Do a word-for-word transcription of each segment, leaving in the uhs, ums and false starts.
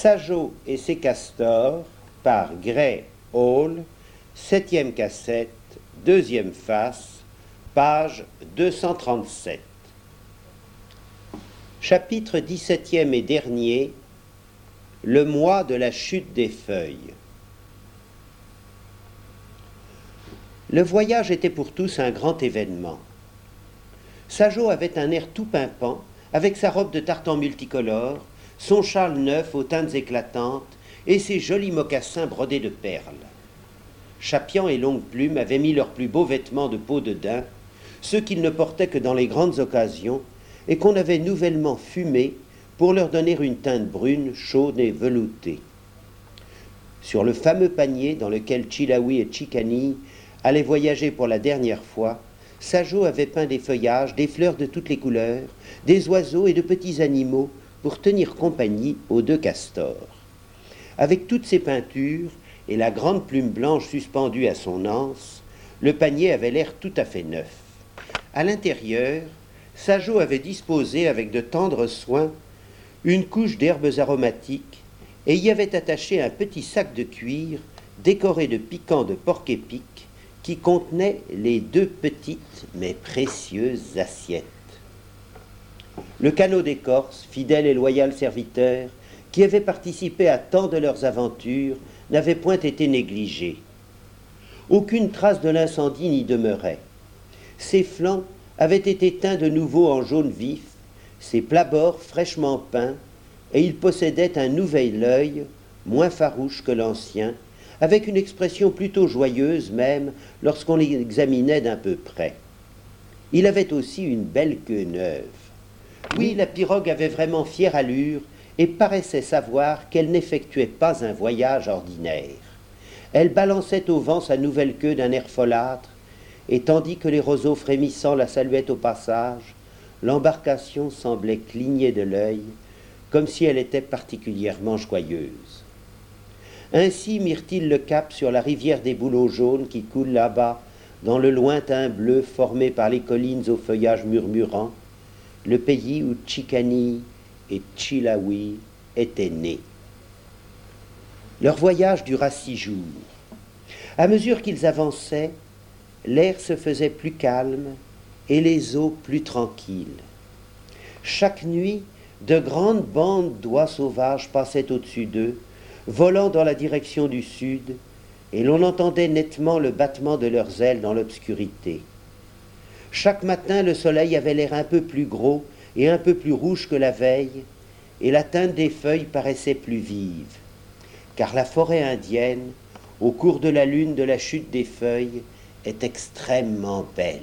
Sajo et ses castors par Gray Hall, septième cassette, deuxième face, page deux cent trente-sept. Chapitre dix-septième et dernier, le mois de la chute des feuilles. Le voyage était pour tous un grand événement. Sajo avait un air tout pimpant, avec sa robe de tartan multicolore, son châle neuf aux teintes éclatantes et ses jolis mocassins brodés de perles. Chapian et Longue Plume avaient mis leurs plus beaux vêtements de peau de daim, ceux qu'ils ne portaient que dans les grandes occasions, et qu'on avait nouvellement fumés pour leur donner une teinte brune, chaude et veloutée. Sur le fameux panier dans lequel Chilawi et Chicani allaient voyager pour la dernière fois, Sajo avait peint des feuillages, des fleurs de toutes les couleurs, des oiseaux et de petits animaux pour tenir compagnie aux deux castors. Avec toutes ces peintures et la grande plume blanche suspendue à son anse, le panier avait l'air tout à fait neuf. À l'intérieur, Sajo avait disposé avec de tendres soins une couche d'herbes aromatiques et y avait attaché un petit sac de cuir décoré de piquants de porc-épic qui contenait les deux petites mais précieuses assiettes. Le canot des Corses, fidèle et loyal serviteur, qui avait participé à tant de leurs aventures, n'avait point été négligé. Aucune trace de l'incendie n'y demeurait. Ses flancs avaient été teints de nouveau en jaune vif, ses plabords fraîchement peints, et il possédait un nouvel œil, moins farouche que l'ancien, avec une expression plutôt joyeuse même lorsqu'on l'examinait d'un peu près. Il avait aussi une belle queue neuve. Oui, la pirogue avait vraiment fière allure et paraissait savoir qu'elle n'effectuait pas un voyage ordinaire. Elle balançait au vent sa nouvelle queue d'un air folâtre, et tandis que les roseaux frémissants la saluaient au passage, l'embarcation semblait cligner de l'œil, comme si elle était particulièrement joyeuse. Ainsi mirent-ils le cap sur la rivière des bouleaux jaunes qui coule là-bas, dans le lointain bleu formé par les collines au feuillage murmurant, le pays où Chicani et Chilawi étaient nés. Leur voyage dura six jours. À mesure qu'ils avançaient, l'air se faisait plus calme et les eaux plus tranquilles. Chaque nuit, de grandes bandes d'oies sauvages passaient au-dessus d'eux, volant dans la direction du sud, et l'on entendait nettement le battement de leurs ailes dans l'obscurité. Chaque matin, le soleil avait l'air un peu plus gros et un peu plus rouge que la veille, et la teinte des feuilles paraissait plus vive, car la forêt indienne, au cours de la lune de la chute des feuilles, est extrêmement belle.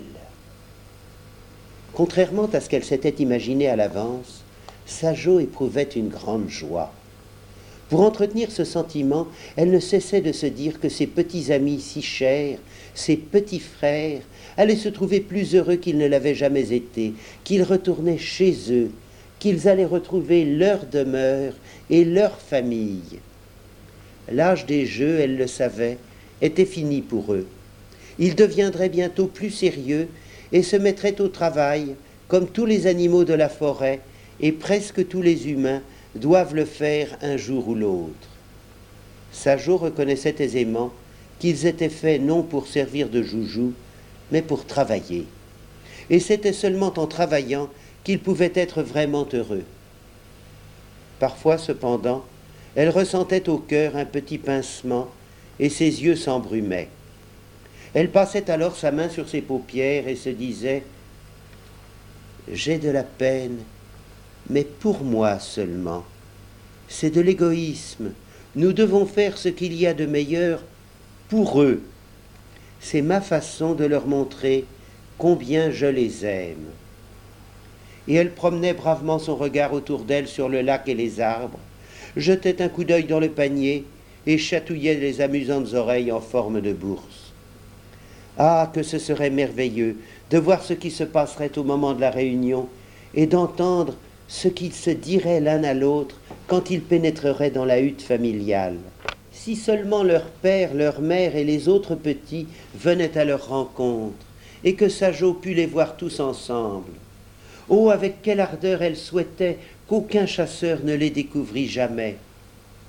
Contrairement à ce qu'elle s'était imaginé à l'avance, Sajo éprouvait une grande joie. Pour entretenir ce sentiment, elle ne cessait de se dire que ses petits amis si chers, ses petits frères, allaient se trouver plus heureux qu'ils ne l'avaient jamais été, qu'ils retournaient chez eux, qu'ils allaient retrouver leur demeure et leur famille. L'âge des jeux, elle le savait, était fini pour eux. Ils deviendraient bientôt plus sérieux et se mettraient au travail, comme tous les animaux de la forêt, et presque tous les humains doivent le faire un jour ou l'autre. Sajo reconnaissait aisément qu'ils étaient faits non pour servir de joujou, mais pour travailler. Et c'était seulement en travaillant qu'ils pouvaient être vraiment heureux. Parfois, cependant, elle ressentait au cœur un petit pincement et ses yeux s'embrumaient. Elle passait alors sa main sur ses paupières et se disait « J'ai de la peine, mais pour moi seulement. C'est de l'égoïsme. Nous devons faire ce qu'il y a de meilleur pour eux. C'est ma façon de leur montrer combien je les aime. » Et elle promenait bravement son regard autour d'elle sur le lac et les arbres, jetait un coup d'œil dans le panier et chatouillait les amusantes oreilles en forme de bourse. Ah, que ce serait merveilleux de voir ce qui se passerait au moment de la réunion et d'entendre ce qu'ils se diraient l'un à l'autre quand ils pénétreraient dans la hutte familiale. Si seulement leur père, leur mère et les autres petits venaient à leur rencontre, et que Sajo pût les voir tous ensemble. Oh, avec quelle ardeur elle souhaitait qu'aucun chasseur ne les découvrît jamais.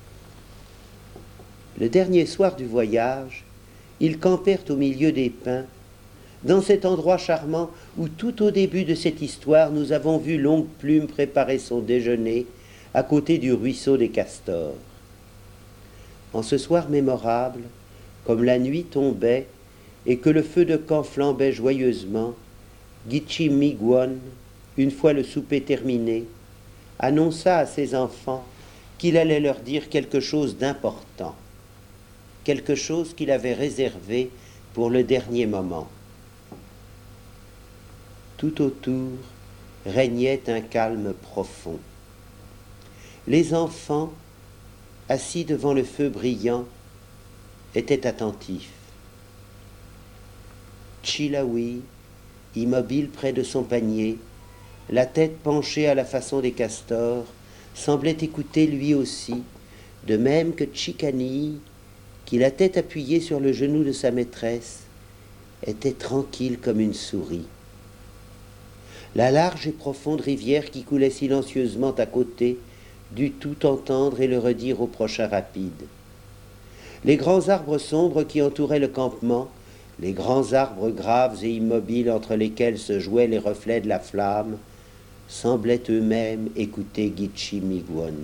Le dernier soir du voyage, ils campèrent au milieu des pins, dans cet endroit charmant où tout au début de cette histoire nous avons vu Longue Plume préparer son déjeuner à côté du ruisseau des castors. En ce soir mémorable, comme la nuit tombait et que le feu de camp flambait joyeusement, Gitchi Miigwon, une fois le souper terminé, annonça à ses enfants qu'il allait leur dire quelque chose d'important, quelque chose qu'il avait réservé pour le dernier moment. Tout autour régnait un calme profond. Les enfants, assis devant le feu brillant, étaient attentifs. Chilawi, immobile près de son panier, la tête penchée à la façon des castors, semblait écouter lui aussi, de même que Chikani, qui, la tête appuyée sur le genou de sa maîtresse, était tranquille comme une souris. La large et profonde rivière qui coulait silencieusement à côté dut tout entendre et le redire au prochain rapide. Les grands arbres sombres qui entouraient le campement, les grands arbres graves et immobiles entre lesquels se jouaient les reflets de la flamme, semblaient eux-mêmes écouter Gitchi Miigwon.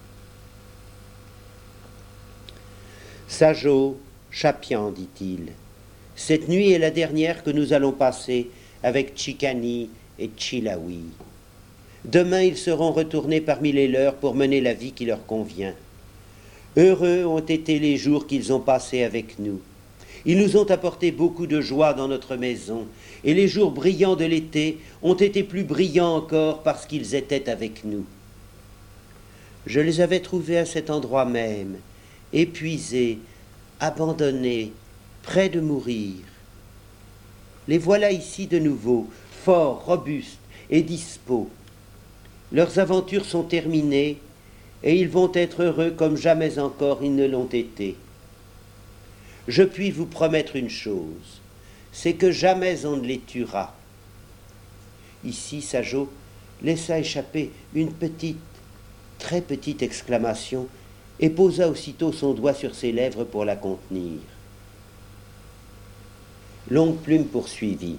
Sajo, Chapian, dit-il, cette nuit est la dernière que nous allons passer avec Chikani et Chilawi. Demain, ils seront retournés parmi les leurs pour mener la vie qui leur convient. Heureux ont été les jours qu'ils ont passés avec nous. Ils nous ont apporté beaucoup de joie dans notre maison, et les jours brillants de l'été ont été plus brillants encore parce qu'ils étaient avec nous. Je les avais trouvés à cet endroit même, épuisés, abandonnés, près de mourir. Les voilà ici de nouveau, forts, robustes et dispos. Leurs aventures sont terminées, et ils vont être heureux comme jamais encore ils ne l'ont été. Je puis vous promettre une chose, c'est que jamais on ne les tuera. Ici, Sajo laissa échapper une petite, très petite exclamation et posa aussitôt son doigt sur ses lèvres pour la contenir. Longue Plume poursuivit.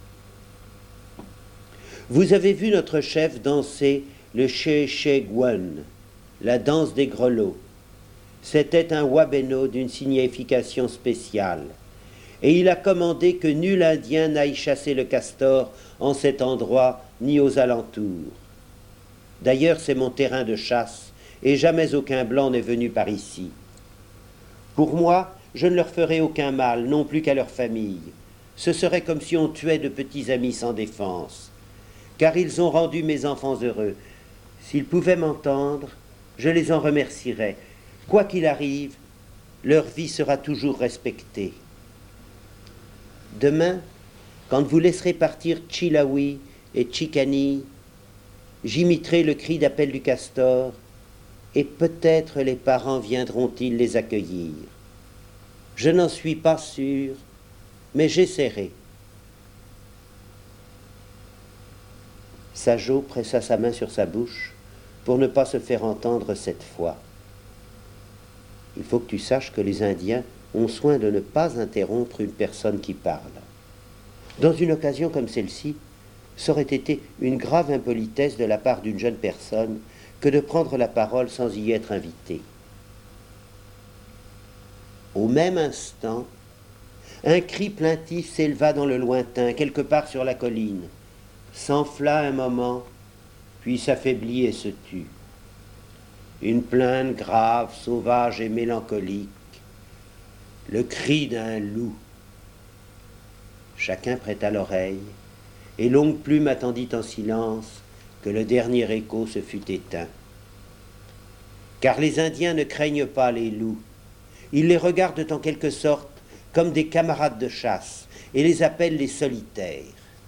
Vous avez vu notre chef danser le Sheshegwon, la danse des grelots. C'était un wabeno d'une signification spéciale, et il a commandé que nul Indien n'aille chasser le castor en cet endroit ni aux alentours. D'ailleurs, c'est mon terrain de chasse, et jamais aucun blanc n'est venu par ici. Pour moi, je ne leur ferai aucun mal, non plus qu'à leur famille. Ce serait comme si on tuait de petits amis sans défense, car ils ont rendu mes enfants heureux. S'ils pouvaient m'entendre, je les en remercierais. Quoi qu'il arrive, leur vie sera toujours respectée. Demain, quand vous laisserez partir Chilawi et Chikani, j'imiterai le cri d'appel du castor, et peut-être les parents viendront-ils les accueillir. Je n'en suis pas sûr, mais j'essaierai. Sajo pressa sa main sur sa bouche pour ne pas se faire entendre cette fois. Il faut que tu saches que les Indiens ont soin de ne pas interrompre une personne qui parle. Dans une occasion comme celle-ci, ça aurait été une grave impolitesse de la part d'une jeune personne que de prendre la parole sans y être invitée. Au même instant, un cri plaintif s'éleva dans le lointain, quelque part sur la colline, s'enfla un moment, puis s'affaiblit et se tut. Une plainte grave, sauvage et mélancolique, le cri d'un loup. Chacun prêta l'oreille, et Longue Plume attendit en silence que le dernier écho se fût éteint. Car les Indiens ne craignent pas les loups, ils les regardent en quelque sorte comme des camarades de chasse, et les appellent les solitaires.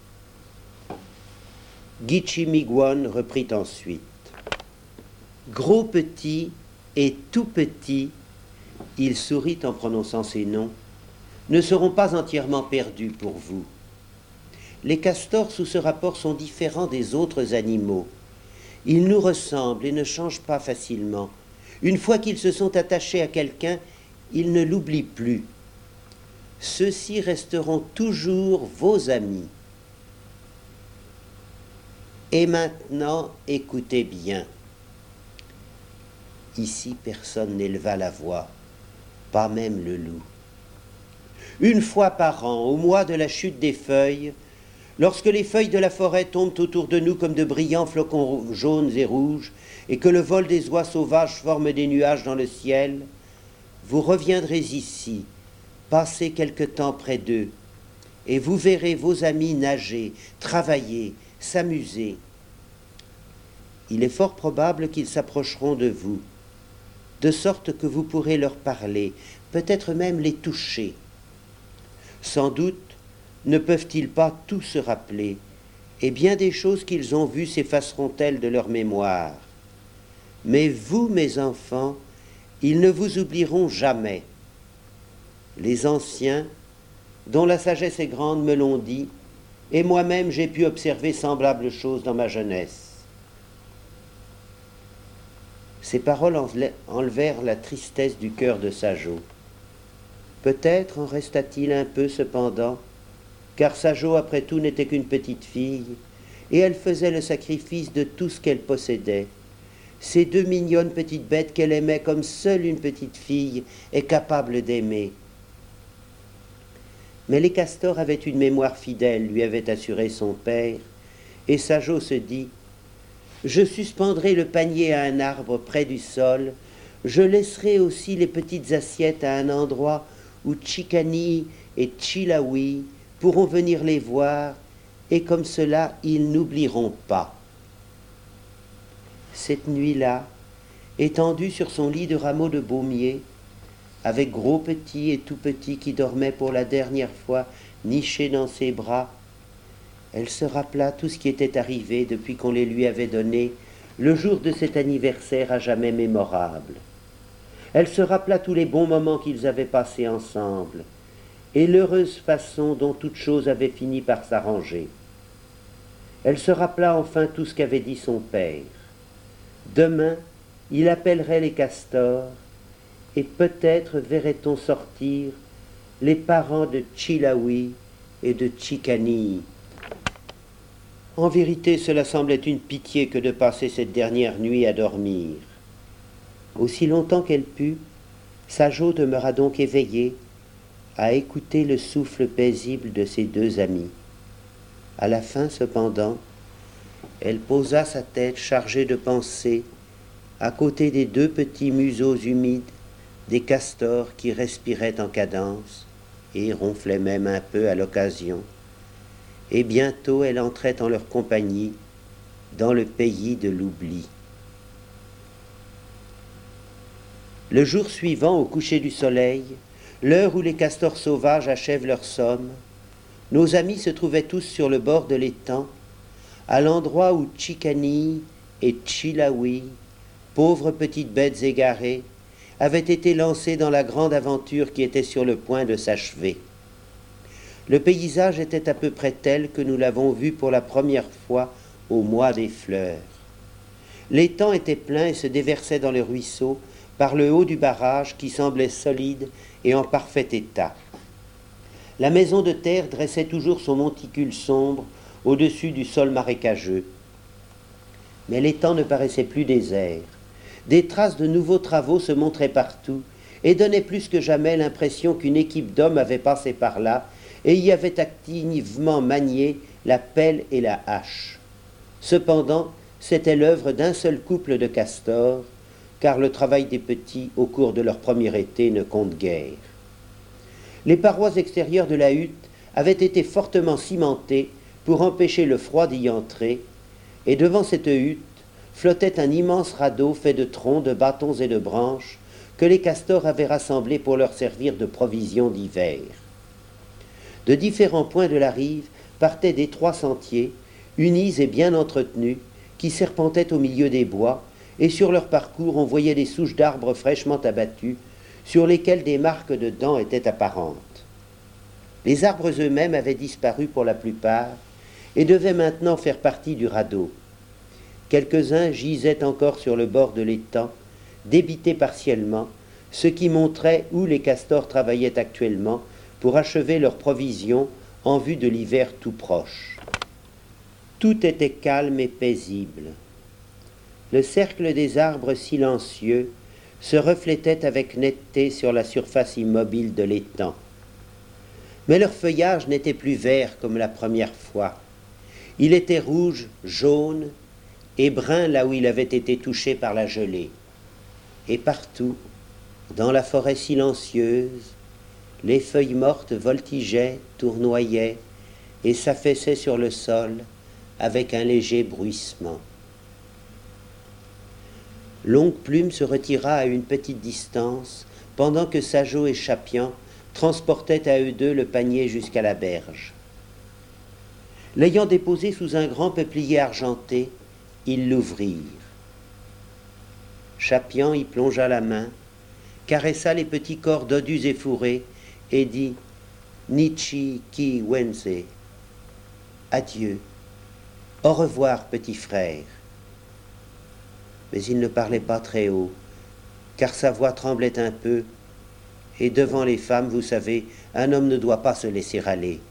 Gitchi Miigwon reprit ensuite. Gros petit et tout petit, il sourit en prononçant ces noms, ne seront pas entièrement perdus pour vous. Les castors sous ce rapport sont différents des autres animaux. Ils nous ressemblent et ne changent pas facilement. Une fois qu'ils se sont attachés à quelqu'un, ils ne l'oublient plus. Ceux-ci resteront toujours vos amis. Et maintenant, écoutez bien. Ici, personne n'éleva la voix, pas même le loup. Une fois par an, au mois de la chute des feuilles, lorsque les feuilles de la forêt tombent autour de nous comme de brillants flocons jaunes et rouges, et que le vol des oies sauvages forme des nuages dans le ciel, vous reviendrez ici, passer quelque temps près d'eux, et vous verrez vos amis nager, travailler, s'amuser. Il est fort probable qu'ils s'approcheront de vous, de sorte que vous pourrez leur parler, peut-être même les toucher. Sans doute ne peuvent-ils pas tout se rappeler, et bien des choses qu'ils ont vues s'effaceront-elles de leur mémoire. Mais vous, mes enfants, ils ne vous oublieront jamais. Les anciens, dont la sagesse est grande, me l'ont dit, et moi-même j'ai pu observer semblables choses dans ma jeunesse. Ces paroles enlevèrent la tristesse du cœur de Sajo. Peut-être en resta-t-il un peu cependant, car Sajo, après tout, n'était qu'une petite fille, et elle faisait le sacrifice de tout ce qu'elle possédait. Ces deux mignonnes petites bêtes qu'elle aimait comme seule une petite fille est capable d'aimer. Mais les castors avaient une mémoire fidèle, lui avait assuré son père, et Sajo se dit « Je suspendrai le panier à un arbre près du sol, je laisserai aussi les petites assiettes à un endroit où Chicani et Chilawi pourront venir les voir, et comme cela, ils n'oublieront pas. » Cette nuit-là, étendue sur son lit de rameaux de baumier, avec Gros Petit et Tout Petit qui dormaient pour la dernière fois nichés dans ses bras, elle se rappela tout ce qui était arrivé depuis qu'on les lui avait donnés le jour de cet anniversaire à jamais mémorable. Elle se rappela tous les bons moments qu'ils avaient passés ensemble et l'heureuse façon dont toute chose avait fini par s'arranger. Elle se rappela enfin tout ce qu'avait dit son père. Demain, il appellerait les castors et peut-être verrait-on sortir les parents de Chilawi et de Chicani. En vérité, cela semblait une pitié que de passer cette dernière nuit à dormir. Aussi longtemps qu'elle put, Sajo demeura donc éveillée à écouter le souffle paisible de ses deux amis. À la fin, cependant, elle posa sa tête chargée de pensées à côté des deux petits museaux humides des castors qui respiraient en cadence et ronflaient même un peu à l'occasion. Et bientôt elle entrait en leur compagnie dans le pays de l'oubli. Le jour suivant, au coucher du soleil, l'heure où les castors sauvages achèvent leur somme, nos amis se trouvaient tous sur le bord de l'étang, à l'endroit où Chicani et Chilawi, pauvres petites bêtes égarées, avaient été lancées dans la grande aventure qui était sur le point de s'achever. Le paysage était à peu près tel que nous l'avons vu pour la première fois au mois des fleurs. L'étang était plein et se déversait dans le ruisseau par le haut du barrage qui semblait solide et en parfait état. La maison de terre dressait toujours son monticule sombre au-dessus du sol marécageux. Mais l'étang ne paraissait plus désert. Des traces de nouveaux travaux se montraient partout et donnaient plus que jamais l'impression qu'une équipe d'hommes avait passé par là et y avait activement manié la pelle et la hache. Cependant, c'était l'œuvre d'un seul couple de castors, car le travail des petits au cours de leur premier été ne compte guère. Les parois extérieures de la hutte avaient été fortement cimentées pour empêcher le froid d'y entrer, et devant cette hutte flottait un immense radeau fait de troncs, de bâtons et de branches que les castors avaient rassemblés pour leur servir de provisions d'hiver. De différents points de la rive partaient d'étroits sentiers, unis et bien entretenus, qui serpentaient au milieu des bois, et sur leur parcours on voyait des souches d'arbres fraîchement abattues, sur lesquelles des marques de dents étaient apparentes. Les arbres eux-mêmes avaient disparu pour la plupart, et devaient maintenant faire partie du radeau. Quelques-uns gisaient encore sur le bord de l'étang, débités partiellement, ce qui montrait où les castors travaillaient actuellement pour achever leurs provisions en vue de l'hiver tout proche. Tout était calme et paisible. Le cercle des arbres silencieux se reflétait avec netteté sur la surface immobile de l'étang. Mais leur feuillage n'était plus vert comme la première fois. Il était rouge, jaune et brun là où il avait été touché par la gelée. Et partout, dans la forêt silencieuse, les feuilles mortes voltigeaient, tournoyaient et s'affaissaient sur le sol avec un léger bruissement. Longue Plume se retira à une petite distance pendant que Sajo et Chapian transportaient à eux deux le panier jusqu'à la berge. L'ayant déposé sous un grand peuplier argenté, ils l'ouvrirent. Chapian y plongea la main, caressa les petits corps dodus et fourrés et dit « Nichi ki wense » « Adieu, au revoir, petit frère » Mais il ne parlait pas très haut, car sa voix tremblait un peu, et devant les femmes, vous savez, un homme ne doit pas se laisser aller.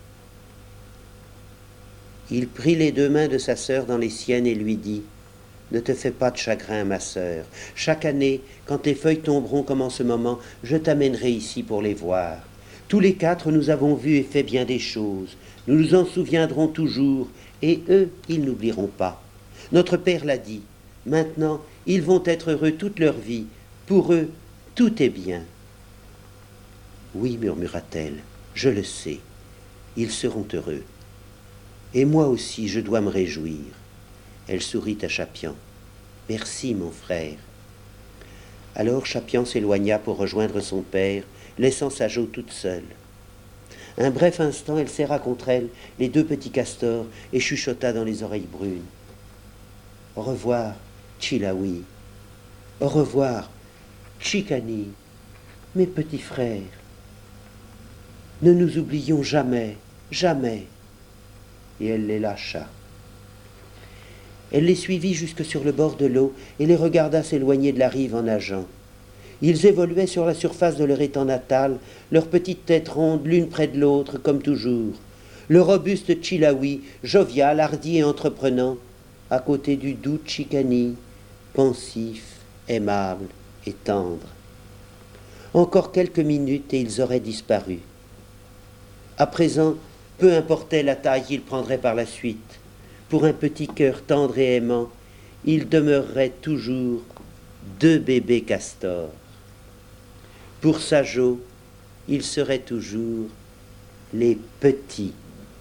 Il prit les deux mains de sa sœur dans les siennes et lui dit « Ne te fais pas de chagrin, ma sœur. Chaque année, quand les feuilles tomberont comme en ce moment, je t'amènerai ici pour les voir. Tous les quatre, nous avons vu et fait bien des choses. Nous nous en souviendrons toujours, et eux, ils n'oublieront pas. Notre père l'a dit. Maintenant, ils vont être heureux toute leur vie. Pour eux, tout est bien. » « Oui, murmura-t-elle, je le sais. Ils seront heureux. Et moi aussi, je dois me réjouir. » Elle sourit à Chapian. « Merci, mon frère. » Alors Chapian s'éloigna pour rejoindre son père, laissant Sajo toute seule. Un bref instant, elle serra contre elle les deux petits castors et chuchota dans les oreilles brunes. « Au revoir, Chilawi. Au revoir, Chikani, mes petits frères. Ne nous oublions jamais, jamais. » Et elle les lâcha. Elle les suivit jusque sur le bord de l'eau et les regarda s'éloigner de la rive en nageant. Ils évoluaient sur la surface de leur étang natal, leurs petites têtes rondes l'une près de l'autre, comme toujours. Le robuste Chilawi, jovial, hardi et entreprenant, à côté du doux Chikani, pensif, aimable et tendre. Encore quelques minutes et ils auraient disparu. À présent, peu importait la taille qu'ils prendraient par la suite. Pour un petit cœur tendre et aimant, ils demeureraient toujours deux bébés castors. Pour Sajo, ils seraient toujours les petits.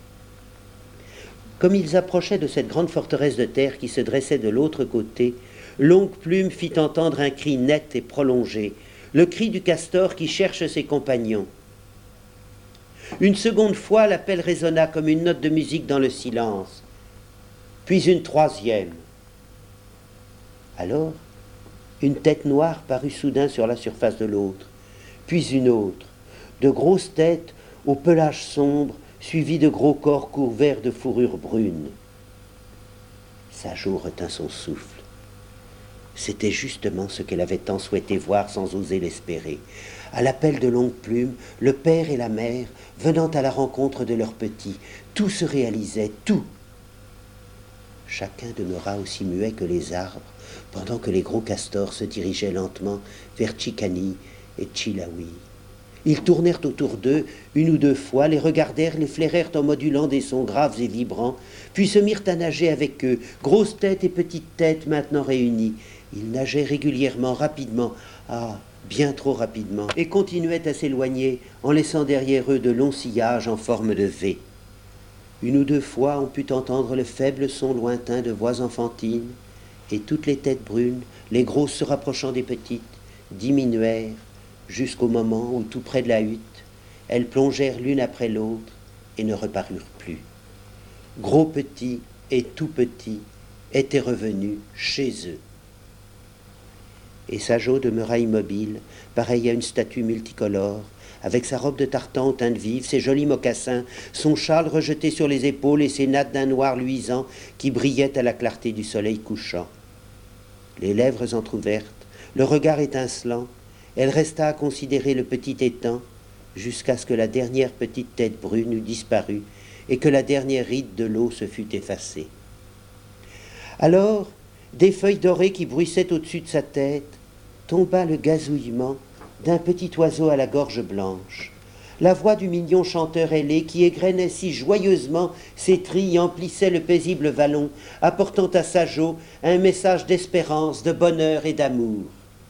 Comme ils approchaient de cette grande forteresse de terre qui se dressait de l'autre côté, Longue Plume fit entendre un cri net et prolongé, le cri du castor qui cherche ses compagnons. Une seconde fois, l'appel résonna comme une note de musique dans le silence, puis une troisième. Alors, une tête noire parut soudain sur la surface de l'autre, puis une autre, de grosses têtes au pelage sombre, suivies de gros corps couverts de fourrure brune. Sajo retint son souffle. C'était justement ce qu'elle avait tant souhaité voir sans oser l'espérer. À l'appel de Longue Plume, le père et la mère, venant à la rencontre de leurs petits, tout se réalisait, tout. Chacun demeura aussi muet que les arbres, pendant que les gros castors se dirigeaient lentement vers Chikani et Chilawi. Ils tournèrent autour d'eux une ou deux fois, les regardèrent, les flairèrent en modulant des sons graves et vibrants, puis se mirent à nager avec eux, grosses têtes et petites têtes maintenant réunies. Ils nageaient régulièrement, rapidement, ah, bien trop rapidement, et continuaient à s'éloigner en laissant derrière eux de longs sillages en forme de V. Une ou deux fois, on put entendre le faible son lointain de voix enfantines, et toutes les têtes brunes, les grosses se rapprochant des petites, diminuèrent jusqu'au moment où, tout près de la hutte, elles plongèrent l'une après l'autre et ne reparurent plus. Gros petits et tout petits étaient revenus chez eux. Et Sajo demeura immobile, pareil à une statue multicolore, avec sa robe de tartan aux teintes vives, ses jolis mocassins, son châle rejeté sur les épaules et ses nattes d'un noir luisant qui brillaient à la clarté du soleil couchant. Les lèvres entr'ouvertes, le regard étincelant, Elle resta à considérer le petit étang jusqu'à ce que la dernière petite tête brune eût disparu et que la dernière ride de l'eau se fût effacée. Alors, des feuilles dorées qui bruissaient au-dessus de sa tête, tomba le gazouillement d'un petit oiseau à la gorge blanche. La voix du mignon chanteur ailé qui égrenait si joyeusement ses trilles emplissait le paisible vallon, apportant à Sajo un message d'espérance, de bonheur et d'amour.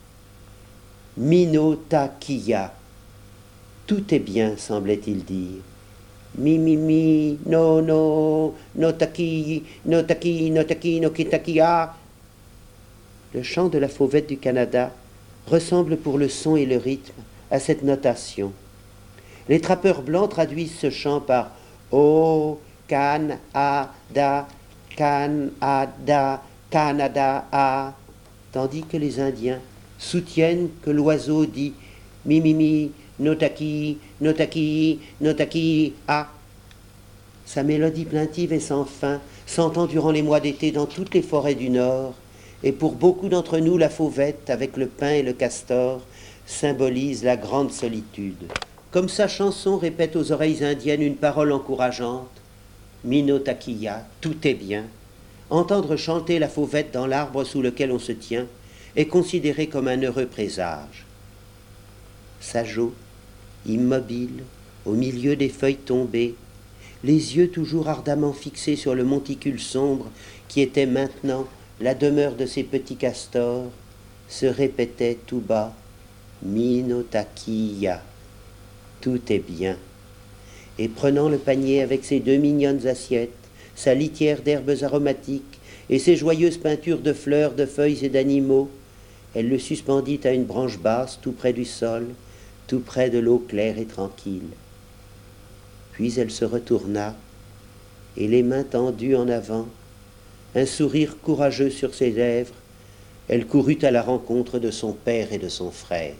Mino ta kia. Tout est bien, semblait-il dire. Mi mi mi, no no, no taki, no taki, no taki, no kitakia. Le chant de la fauvette du Canada ressemble pour le son et le rythme à cette notation. Les trappeurs blancs traduisent ce chant par O, Can, A, Da, Can, A, Da, Canada, A, tandis que les Indiens soutiennent que l'oiseau dit Mi, mi, mi, notaki, notaki, notaki, A. Sa mélodie plaintive et sans fin s'entend durant les mois d'été dans toutes les forêts du Nord, et pour beaucoup d'entre nous, la fauvette, avec le pin et le castor, symbolise la grande solitude. Comme sa chanson répète aux oreilles indiennes une parole encourageante, Minotakiya, tout est bien, entendre chanter la fauvette dans l'arbre sous lequel on se tient est considéré comme un heureux présage. Sajo, immobile, au milieu des feuilles tombées, les yeux toujours ardemment fixés sur le monticule sombre qui était maintenant la demeure de ces petits castors, se répétait tout bas, Minotakiya. Tout est bien. Et prenant le panier avec ses deux mignonnes assiettes, sa litière d'herbes aromatiques et ses joyeuses peintures de fleurs, de feuilles et d'animaux, elle le suspendit à une branche basse tout près du sol, tout près de l'eau claire et tranquille. Puis elle se retourna, et les mains tendues en avant, un sourire courageux sur ses lèvres, elle courut à la rencontre de son père et de son frère.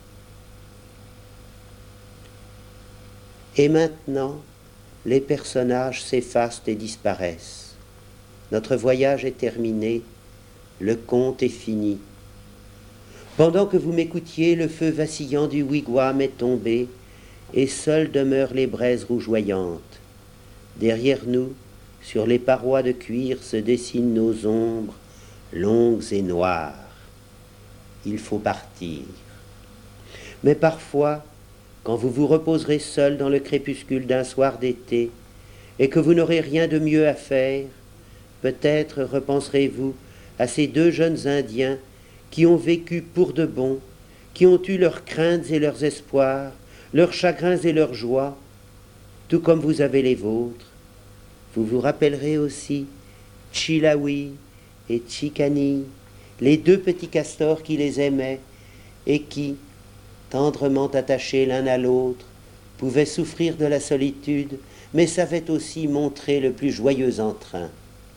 Et maintenant, les personnages s'effacent et disparaissent. Notre voyage est terminé, le conte est fini. Pendant que vous m'écoutiez, le feu vacillant du wigwam est tombé, et seules demeurent les braises rougeoyantes. Derrière nous, sur les parois de cuir, se dessinent nos ombres, longues et noires. Il faut partir. Mais parfois, quand vous vous reposerez seul dans le crépuscule d'un soir d'été, et que vous n'aurez rien de mieux à faire, peut-être repenserez-vous à ces deux jeunes Indiens qui ont vécu pour de bon, qui ont eu leurs craintes et leurs espoirs, leurs chagrins et leurs joies, tout comme vous avez les vôtres. Vous vous rappellerez aussi Chilawi et Chikani, les deux petits castors qui les aimaient et qui, tendrement attachés l'un à l'autre, pouvaient souffrir de la solitude, mais savaient aussi montrer le plus joyeux entrain.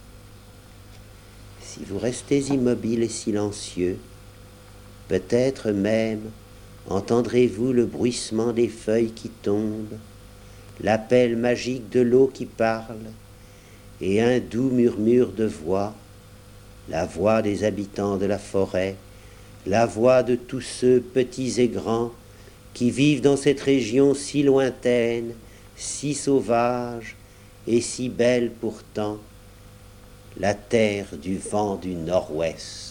Si vous restez immobile et silencieux, peut-être même entendrez-vous le bruissement des feuilles qui tombent, l'appel magique de l'eau qui parle, et un doux murmure de voix, la voix des habitants de la forêt, la voix de tous ceux, petits et grands, qui vivent dans cette région si lointaine, si sauvage et si belle pourtant, la terre du vent du nord-ouest.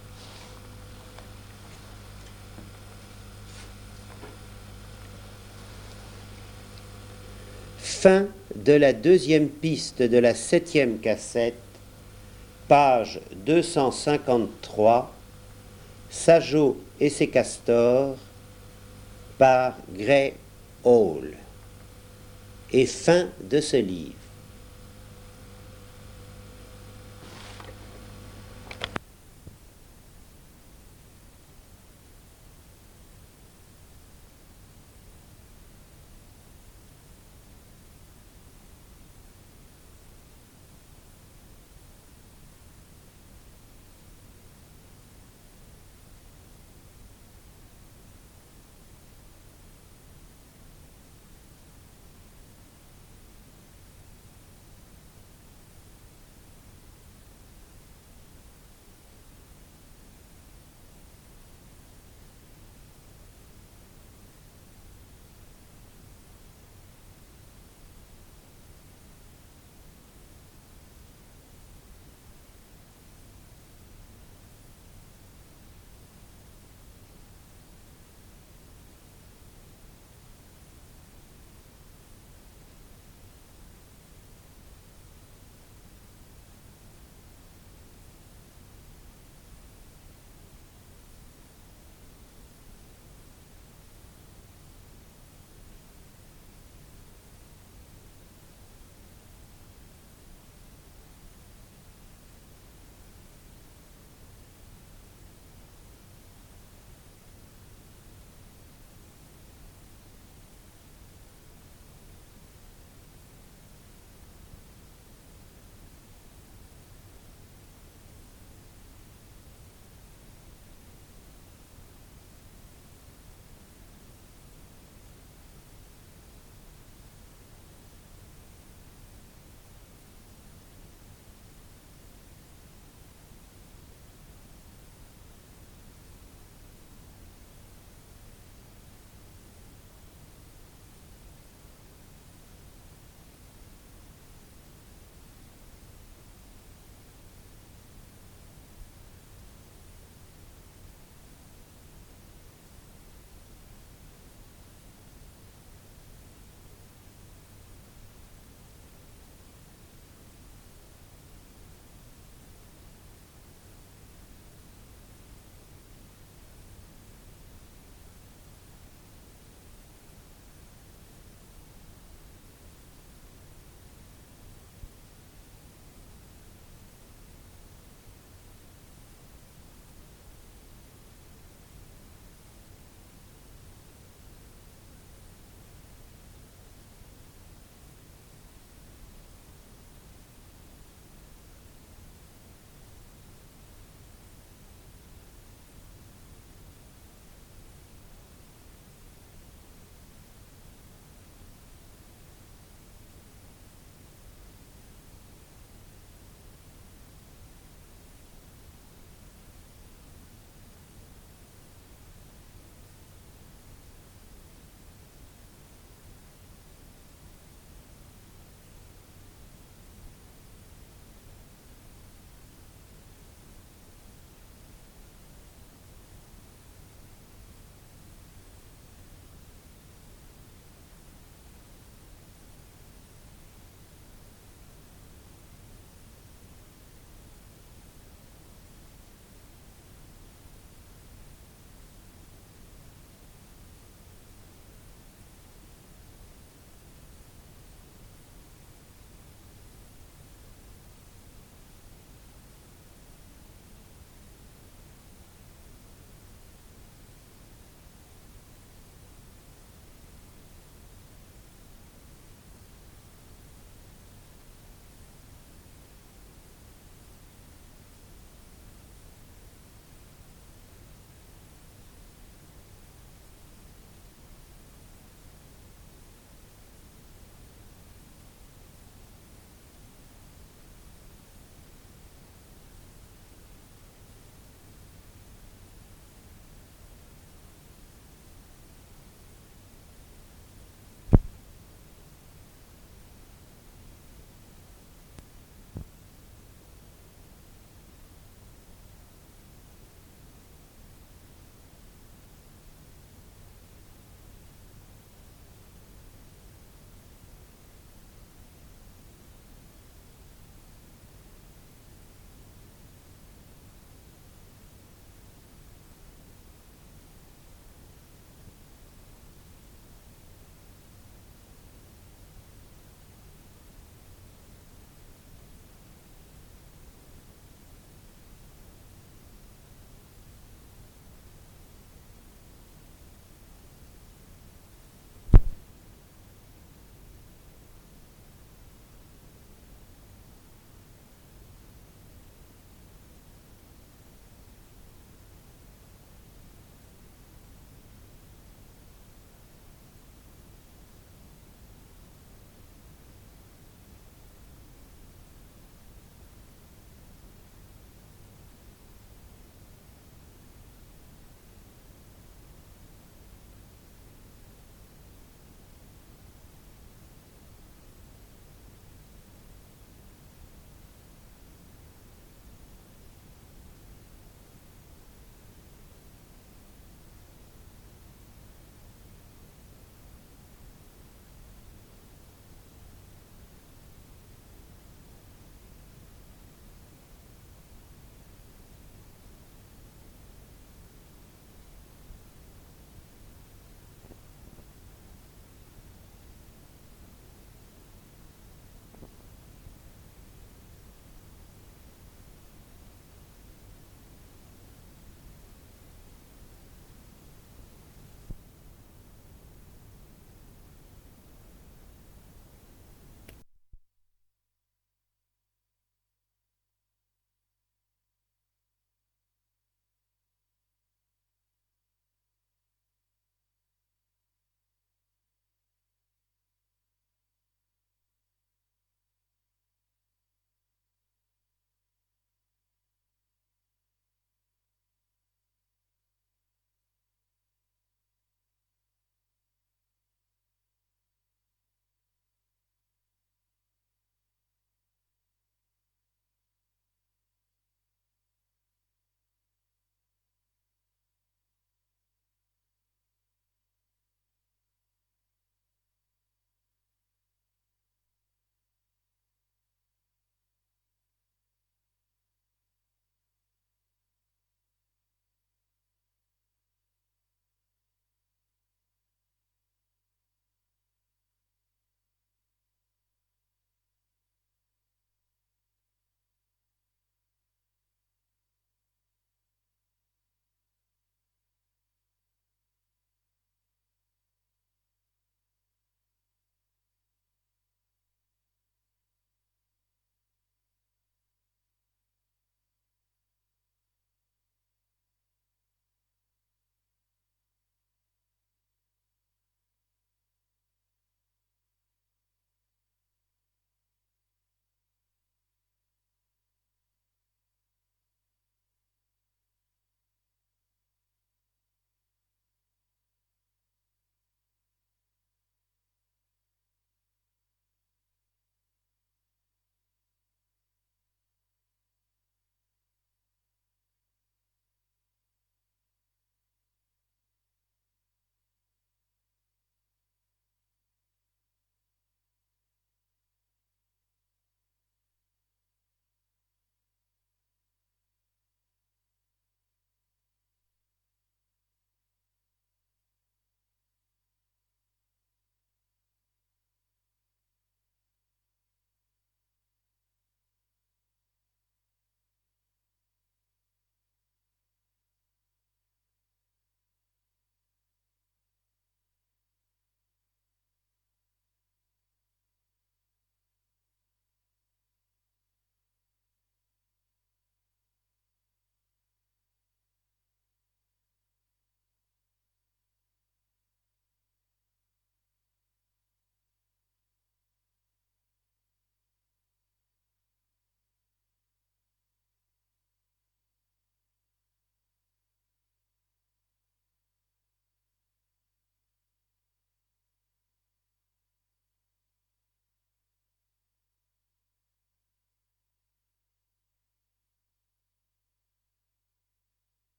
Fin de la deuxième piste de la septième cassette, page deux cent cinquante-trois, Sajo et ses castors, par Gray Hall. Et fin de ce livre.